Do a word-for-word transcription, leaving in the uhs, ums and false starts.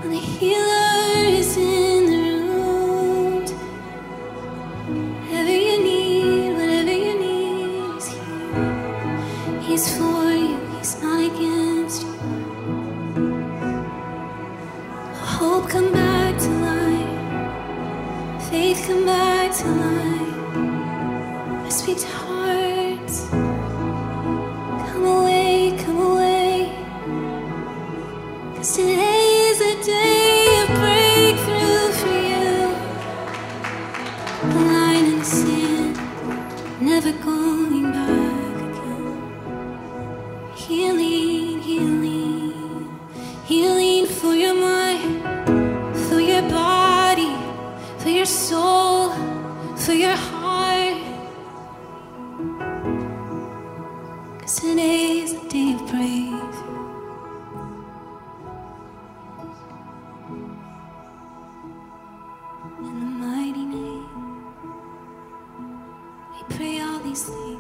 The healer is in the room. Whatever you need, whatever you need is here. He's for you, he's not against you. Hope come back to life. Faith come back to life. I speak to hearts. Come away, come away. 'Cause today is a day of breakthrough for you. A line in the sand, never going back again. Healing, healing, healing for your mind, for your body, for your soul, for your heart. 'Cause today is a day of breakthrough. In the mighty name, we pray all these things.